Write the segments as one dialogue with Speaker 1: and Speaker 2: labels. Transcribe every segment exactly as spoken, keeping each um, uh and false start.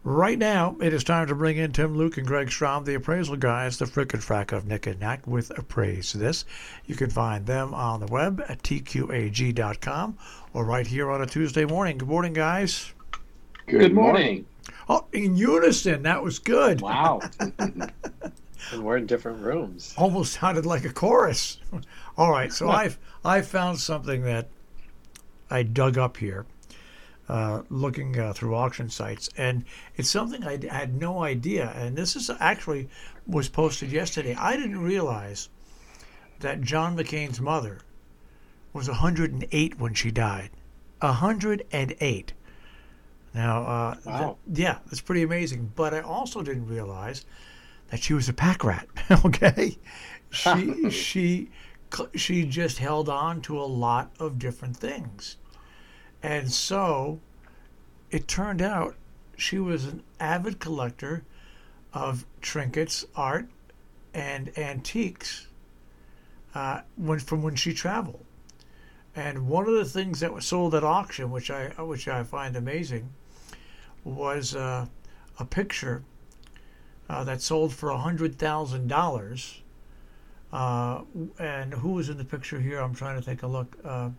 Speaker 1: Right now, it is time to bring in Tim Luke and Greg Strom, the appraisal guys, the frick and frack of Nick and Nack with Appraise This. You can find them on the web at T Q A G dot com or right here on a Tuesday morning. Good morning, guys.
Speaker 2: Good, good morning.
Speaker 1: Oh, in unison. That was good.
Speaker 2: Wow. And we're in different rooms.
Speaker 1: Almost sounded like a chorus. All right, so I've I found something that I dug up here. Uh, looking uh, through auction sites, and it's something I had no idea, and this is actually was posted yesterday. I didn't realize that John McCain's mother was one hundred eight when she died. one hundred eight. Now, uh,
Speaker 2: wow.
Speaker 1: th- yeah, that's pretty amazing, but I also didn't realize that she was a pack rat, okay? She, she, she just held on to a lot of different things. And so it turned out she was an avid collector of trinkets, art, and antiques uh, when, from when she traveled. And one of the things that was sold at auction, which I which I find amazing, was uh, a picture uh, that sold for one hundred thousand dollars. Uh, and who was in the picture here? I'm trying to take a look. Uh,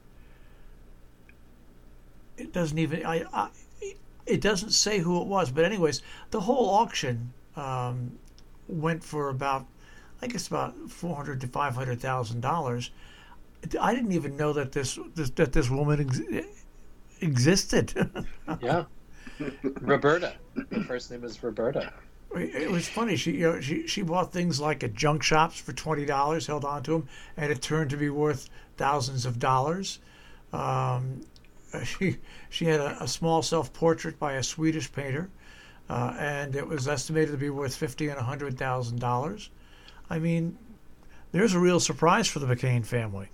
Speaker 1: It doesn't even I, I it doesn't say who it was, but anyways, the whole auction um, went for about I guess about four hundred to five hundred thousand dollars. I didn't even know that this, this that this woman ex- existed.
Speaker 2: Yeah, Roberta. Her first name is Roberta.
Speaker 1: It was funny. She you know she she bought things like at junk shops for twenty dollars, held on to them, and it turned to be worth thousands of dollars. Um, She she had a, a small self-portrait by a Swedish painter, uh, and it was estimated to be worth fifty and a hundred thousand dollars. I mean, there's a real surprise for the McCain family.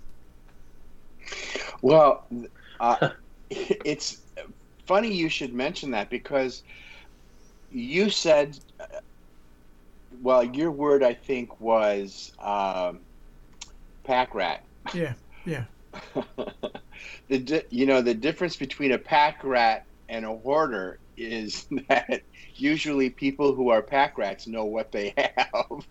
Speaker 3: Well, uh, it's funny you should mention that because you said, well, your word I think was um, pack rat.
Speaker 1: Yeah, yeah.
Speaker 3: The di- you know the difference between a pack rat and a hoarder is that usually people who are pack rats know what they have.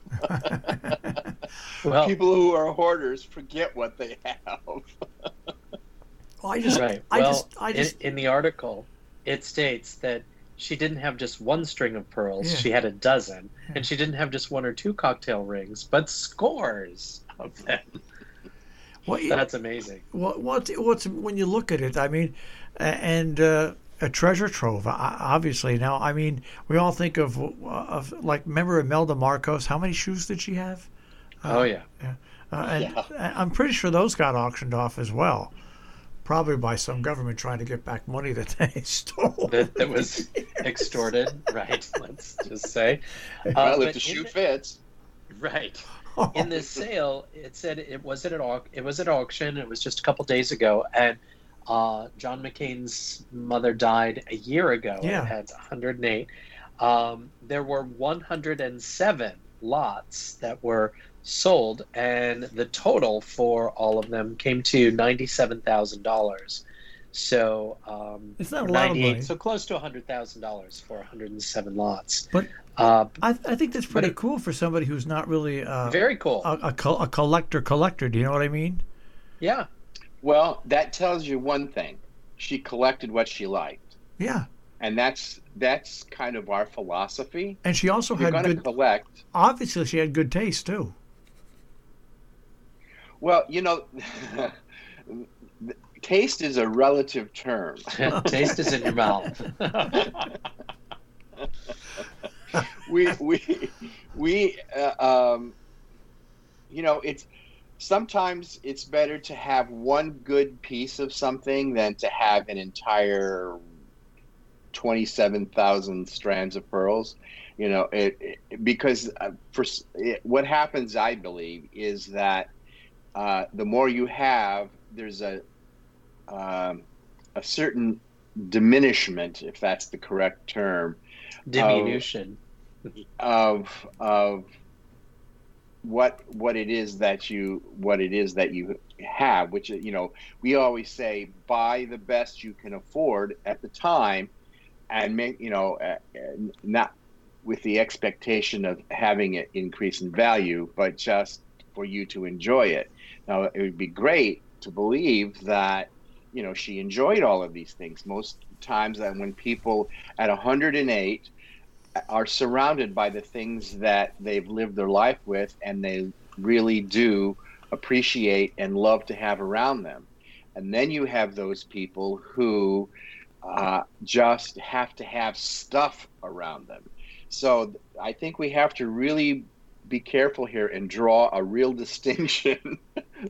Speaker 2: Well,
Speaker 3: people who are hoarders forget what they have.
Speaker 1: Well, I just,
Speaker 2: right.
Speaker 1: I
Speaker 2: Well,
Speaker 1: just, I just.
Speaker 2: in, in the article, it states that she didn't have just one string of pearls;
Speaker 1: Yeah.
Speaker 2: she had a dozen,
Speaker 1: Yeah.
Speaker 2: and she didn't have just one or two cocktail rings, but scores of them.
Speaker 1: Well, it-
Speaker 2: That's amazing.
Speaker 1: Well, what's, what's when you look at it? I mean, a- and uh, a treasure trove. o- Obviously, now I mean, we all think of of like remember Imelda Marcos? How many shoes did she have?
Speaker 2: Oh yeah.
Speaker 1: Yeah, uh, and
Speaker 3: Yeah.
Speaker 1: I'm pretty sure those got auctioned off as well, probably by some government trying to get back money that they stole.
Speaker 2: That, that was extorted, right? Let's just say. Uh,
Speaker 3: Well,
Speaker 2: but
Speaker 3: if the
Speaker 2: in
Speaker 3: shoe
Speaker 2: the-
Speaker 3: fits.
Speaker 2: Right. In this sale, it said it was at an au- it was at auction. It was just a couple days ago, and uh, John McCain's mother died a year ago.
Speaker 1: Yeah.
Speaker 2: It had one hundred eight. Um, there were one hundred seven lots that were sold, and the total for all of them came to ninety-seven thousand dollars. So um,
Speaker 1: It's not a
Speaker 2: or
Speaker 1: lot of
Speaker 2: ninety-eight,
Speaker 1: money.
Speaker 2: so close to one hundred thousand dollars for one hundred seven lots.
Speaker 1: But
Speaker 2: Uh,
Speaker 1: I, I think that's pretty
Speaker 2: it-
Speaker 1: cool for somebody who's not really uh,
Speaker 2: very cool.
Speaker 1: a, a, col- a collector. Collector. Do you know what I mean?
Speaker 2: Yeah.
Speaker 3: Well, that tells you one thing: she collected what she liked,
Speaker 1: Yeah.
Speaker 3: and that's that's kind of our philosophy.
Speaker 1: And she also
Speaker 3: If you're
Speaker 1: had
Speaker 3: going
Speaker 1: good.
Speaker 3: to collect.
Speaker 1: Obviously, she had good taste too.
Speaker 3: Well, you know, taste is a relative term.
Speaker 2: Taste is in your mouth.
Speaker 3: we we we uh, um, you know, it's sometimes it's better to have one good piece of something than to have an entire twenty-seven thousand strands of pearls. You know, it, it because uh, for it, what happens, I believe, is that uh, the more you have, there's a um, a certain diminishment, if that's the correct term,
Speaker 2: Diminution.
Speaker 3: of of what what it is that you what it is that you have, which, you know, we always say buy the best you can afford at the time, and make, you know, uh, not with the expectation of having it increase in value, but just for you to enjoy it. Now, it would be great to believe that, you know, she enjoyed all of these things. Most times that when people at one hundred eight are surrounded by the things that they've lived their life with, and they really do appreciate and love to have around them. And then you have those people who uh, just have to have stuff around them. So I think we have to really be careful here and draw a real distinction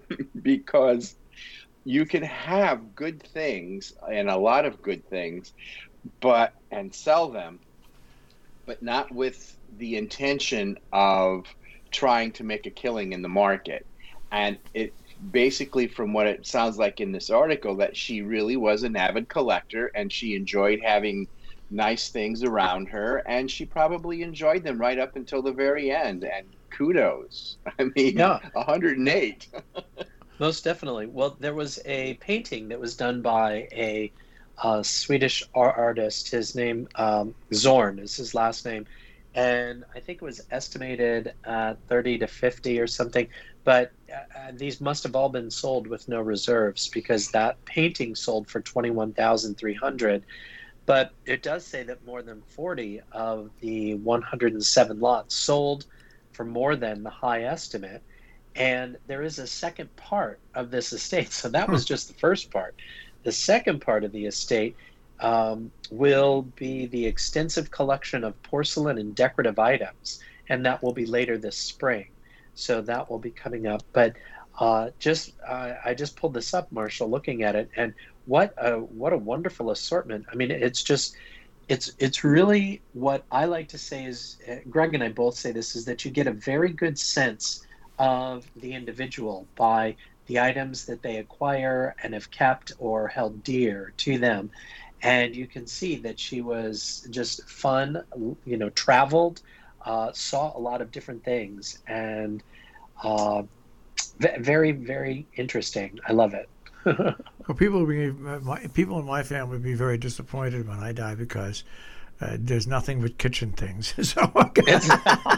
Speaker 3: because you can have good things and a lot of good things, but and sell them, but not with the intention of trying to make a killing in the market. And it basically, from what it sounds like in this article, that she really was an avid collector and she enjoyed having nice things around her, and she probably enjoyed them right up until the very end. And kudos. I mean,
Speaker 2: Yeah.
Speaker 3: one hundred eight.
Speaker 2: Most definitely. Well, there was a painting that was done by a uh, Swedish art artist. His name, um, Zorn, is his last name. And I think it was estimated uh, thirty to fifty or something. But uh, these must have all been sold with no reserves, because that painting sold for twenty-one thousand three hundred dollars. But it does say that more than forty of the one hundred seven lots sold for more than the high estimate. And there is a second part of this estate. So that was just the first part. The second part of the estate um, will be the extensive collection of porcelain and decorative items. And that will be later this spring. So that will be coming up. But uh, just uh, I just pulled this up, Marshall, looking at it. And what a, what a wonderful assortment. I mean, it's just, it's it's really what I like to say is, uh, Greg and I both say this, is that you get a very good sense of the individual by the items that they acquire and have kept or held dear to them. And you can see that she was just fun, you know, traveled, uh, saw a lot of different things, and uh, v- very, very interesting. I love it.
Speaker 1: Well, people will be, my, people in my family would be very disappointed when I die, because uh, there's nothing but kitchen things. So
Speaker 2: It's-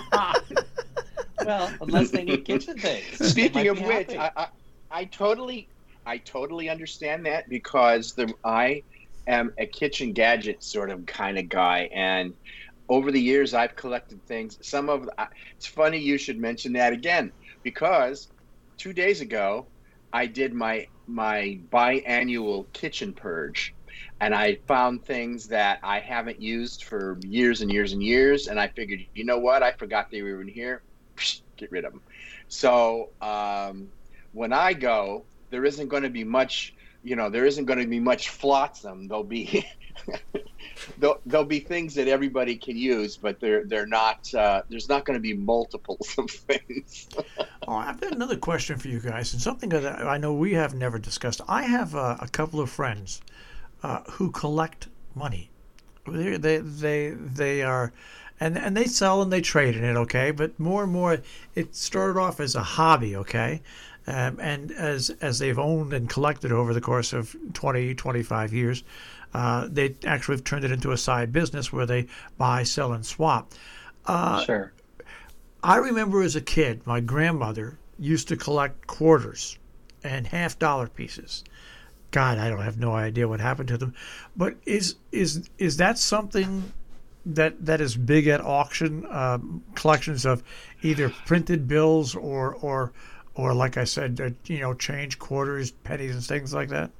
Speaker 2: well, unless they need kitchen things. They
Speaker 3: Speaking
Speaker 2: might
Speaker 3: of
Speaker 2: be
Speaker 3: which,
Speaker 2: happy.
Speaker 3: I, I, I totally, I totally understand that, because the I am a kitchen gadget sort of kind of guy, and over the years I've collected things. Some of I- it's funny you should mention that again, because two days ago I did my my biannual kitchen purge, and I found things that I haven't used for years and years and years, and I figured, you know what, I forgot they were in here. Get rid of them. So um, when I go, there isn't going to be much, you know, there isn't going to be much flotsam. There'll be there'll, there'll be things that everybody can use, but they're they're not. Uh, there's not going to be multiples of things.
Speaker 1: Oh, I've got another question for you guys, and something that I know we have never discussed. I have uh, a couple of friends uh, who collect money. They they they, they are. And, and they sell and they trade in it, okay? But more and more, it started off as a hobby, okay? Um, and as as they've owned and collected over the course of twenty, twenty-five years, uh, they actually have turned it into a side business where they buy, sell, and swap. Uh,
Speaker 2: Sure.
Speaker 1: I remember as a kid, my grandmother used to collect quarters and half dollar pieces. God, I don't have no idea what happened to them. But is is is that something that that is big at auction, um, collections of either printed bills or or or like I said, uh, you know, change, quarters, pennies, and things like that?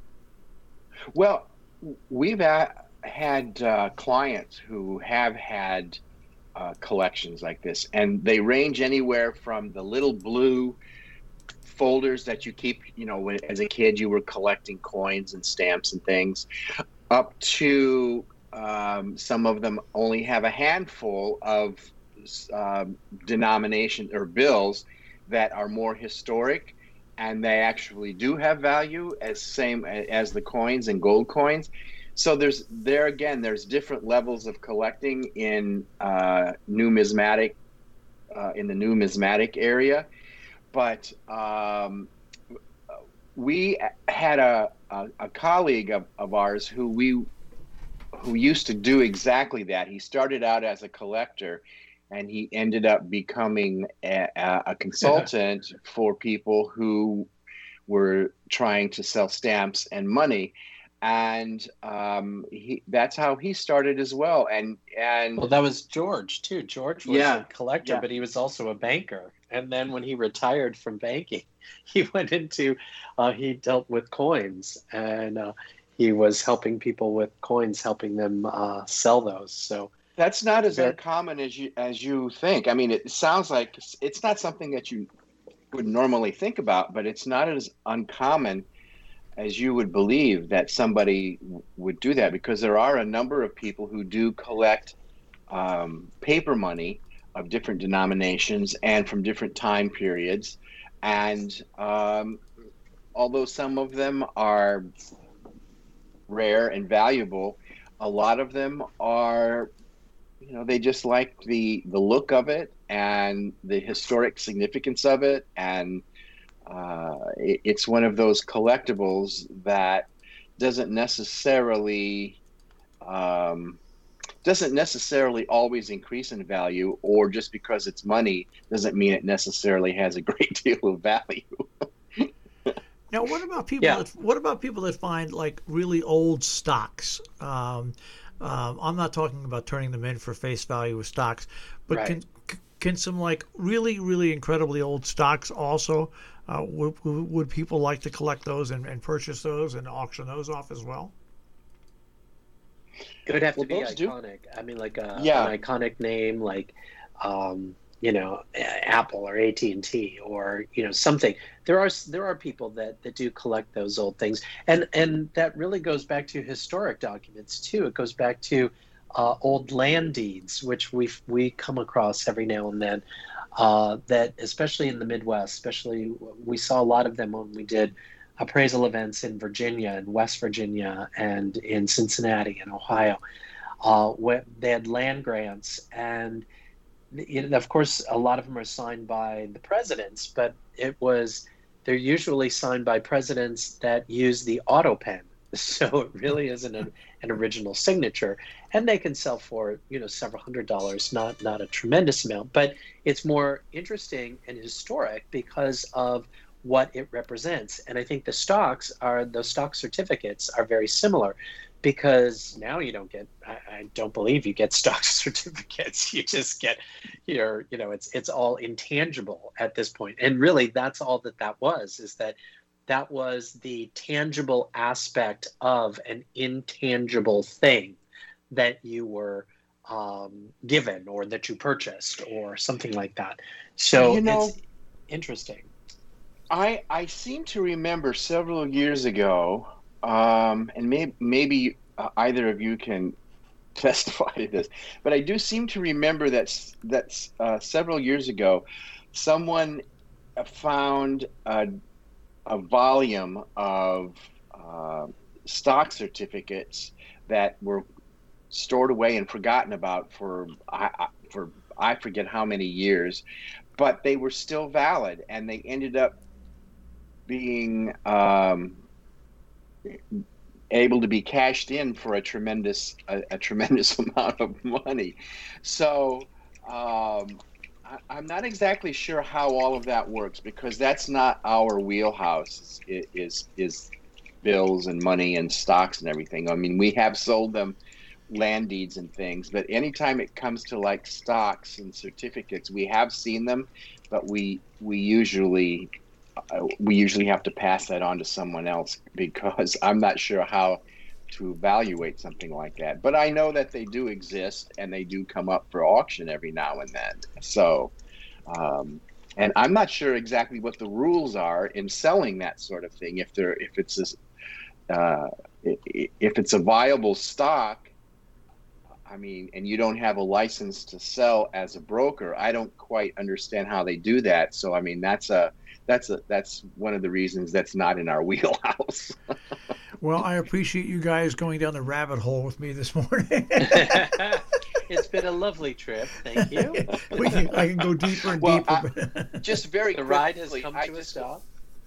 Speaker 3: Well, we've a- had uh, clients who have had uh, collections like this, and they range anywhere from the little blue folders that you keep, you know, when as a kid you were collecting coins and stamps and things, up to um, some of them only have a handful of um, denomination or bills that are more historic, and they actually do have value as same as the coins and gold coins. So there's there again, there's different levels of collecting in uh, numismatic uh, in the numismatic area, but um, we had a, a, a colleague of, of ours who we who used to do exactly that. He started out as a collector, and he ended up becoming a, a consultant for people who were trying to sell stamps and money. And um, he, that's how he started as well. And and
Speaker 2: well, that was George too. George was
Speaker 3: yeah,
Speaker 2: a collector,
Speaker 3: yeah.
Speaker 2: but he was also a banker. And then when he retired from banking, he went into uh, he dealt with coins, and uh, he was helping people with coins, helping them uh, sell those. So
Speaker 3: that's not as
Speaker 2: very,
Speaker 3: uncommon as you as you think. I mean, it sounds like it's not something that you would normally think about, but it's not as uncommon as you would believe that somebody would do that, because there are a number of people who do collect um, paper money of different denominations and from different time periods. And um, although some of them are rare and valuable, a lot of them are, you know, they just like the, the look of it and the historic significance of it. And Uh, it, it's one of those collectibles that doesn't necessarily um, doesn't necessarily always increase in value, or just because it's money doesn't mean it necessarily has a great deal of value.
Speaker 1: Now, what about people?
Speaker 2: Yeah.
Speaker 1: That, what about people that find like really old stocks? Um, um, I'm not talking about turning them in for face value with stocks, but
Speaker 2: right.
Speaker 1: can can some like really really incredibly old stocks also? Uh, would, would people like to collect those and, and purchase those and auction those off as well?
Speaker 2: It would have to
Speaker 3: well,
Speaker 2: be iconic. Do. I mean, like a,
Speaker 3: yeah.
Speaker 2: an iconic name, like um, you know, Apple or A T and T, or you know, something. There are there are people that, that do collect those old things, and and that really goes back to historic documents too. It goes back to uh, old land deeds, which we we come across every now and then. Uh, that especially in the Midwest, especially we saw a lot of them when we did appraisal events in Virginia and West Virginia and in Cincinnati and Ohio, uh, where they had land grants, and it, of course a lot of them are signed by the presidents, but it was they're usually signed by presidents that use the auto pen, so it really isn't an, an original signature, and they can sell for, you know, several hundred dollars, not not a tremendous amount, but it's more interesting and historic because of what it represents. And I think the stocks are the stock certificates are very similar, because now you don't get I, I don't believe you get stock certificates. You just get your, you know, it's it's all intangible at this point. And really that's all that that was, is that that was the tangible aspect of an intangible thing that you were um, given or that you purchased or something like that. So
Speaker 3: you know,
Speaker 2: it's interesting.
Speaker 3: I I seem to remember several years ago, um, and may, maybe uh, either of you can testify to this, but I do seem to remember that that uh, several years ago, someone found a, a volume of uh, stock certificates that were stored away and forgotten about for I, for I forget how many years, but they were still valid, and they ended up being um, able to be cashed in for a tremendous a, a tremendous amount of money. So um, I, I'm not exactly sure how all of that works, because that's not our wheelhouse. Is is, is bills and money and stocks and everything. I mean, we have sold them land deeds and things, but anytime it comes to like stocks and certificates, we have seen them, but we we usually uh, we usually have to pass that on to someone else, because I'm not sure how to evaluate something like that. But I know that they do exist, and they do come up for auction every now and then. So um and I'm not sure exactly what the rules are in selling that sort of thing. If there if it's a, uh if it's a viable stock, I mean, and you don't have a license to sell as a broker, I don't quite understand how they do that. So, I mean, that's a that's a that's one of the reasons that's not in our wheelhouse.
Speaker 1: Well, I appreciate you guys going down the rabbit hole with me this morning.
Speaker 2: It's been a lovely trip. Thank you.
Speaker 1: we can, I can go deeper and
Speaker 3: well,
Speaker 1: deeper.
Speaker 3: I, just very
Speaker 2: the
Speaker 3: quickly,
Speaker 2: ride has come
Speaker 3: I
Speaker 2: to
Speaker 3: just,
Speaker 2: a stop.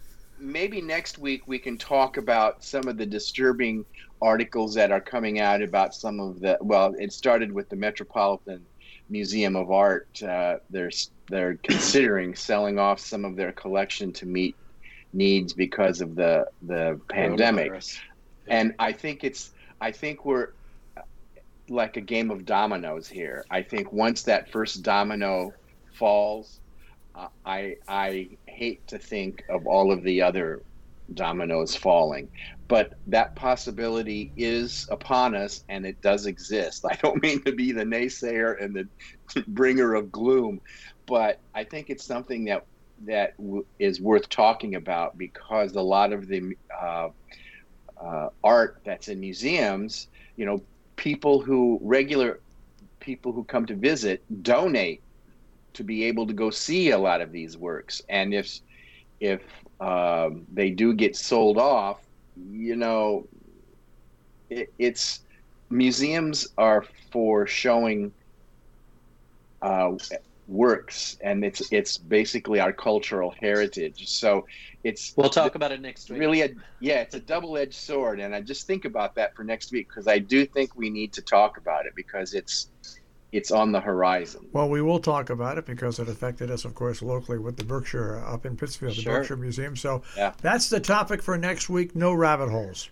Speaker 3: maybe next week we can talk about some of the disturbing articles that are coming out about some of the. Well, it started with the Metropolitan Museum of Art. Uh, they're they're considering selling off some of their collection to meet needs because of the the pandemic.
Speaker 2: Coronavirus.
Speaker 3: And I think it's I think we're like a game of dominoes here. I think once that first domino falls, uh, I I hate to think of all of the other dominoes falling, but that possibility is upon us, and it does exist. I don't mean to be the naysayer and the bringer of gloom, but I think it's something that that w- is worth talking about, because a lot of the uh, uh, art that's in museums, you know, people who regular people who come to visit donate to be able to go see a lot of these works, and if if um, they do get sold off, you know, it, it's museums are for showing uh, works, and it's it's basically our cultural heritage. So it's
Speaker 2: We'll talk about it next week.
Speaker 3: really a yeah, it's a double-edged sword, and I just think about that for next week, because I do think we need to talk about it, because it's it's on the horizon.
Speaker 1: Well, we will talk about it because it affected us, of course, locally with the Berkshire uh, up in Pittsfield, the
Speaker 2: Sure.
Speaker 1: Berkshire Museum. So
Speaker 3: Yeah.
Speaker 1: that's the topic for next week. No rabbit holes.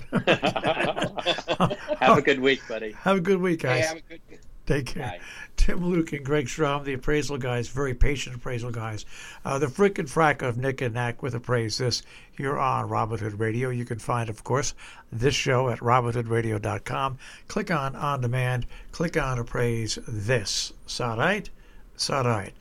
Speaker 2: Have a good week, buddy.
Speaker 1: Have a good week,
Speaker 3: Hey,
Speaker 1: guys.
Speaker 3: have a good
Speaker 1: Take care.
Speaker 3: Bye.
Speaker 1: Tim Luke and Greg Strom, the appraisal guys, very patient appraisal guys. Uh, the frickin' frack of Nick and Knack with Appraise This here on Robin Hood Radio. You can find, of course, this show at robin hood radio dot com. Click on On Demand. Click on Appraise This. Is that right? Is that right?